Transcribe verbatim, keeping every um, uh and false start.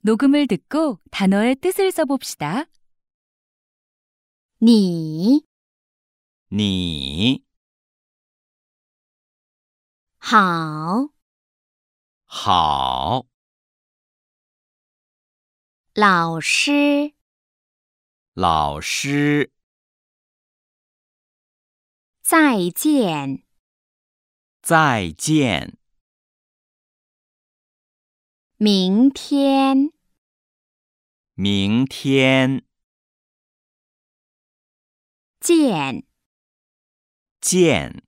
녹음을 듣고 단어의 뜻을 써봅시다. 你你好， 好， 老师老师再见， 再见， 明天明天见。 见。